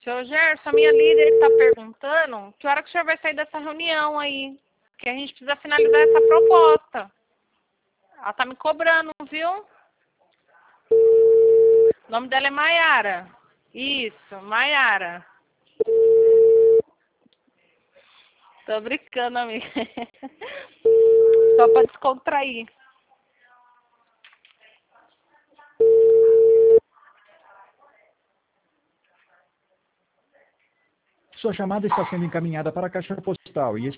Seu Gerson, a minha líder está perguntando que hora que o senhor vai sair dessa reunião aí. Que a gente precisa finalizar essa proposta. Ela tá me cobrando, viu? O nome dela é Maiara. Isso, Maiara. Tô brincando, amiga. Só para descontrair. Sua chamada está sendo encaminhada para a caixa postal e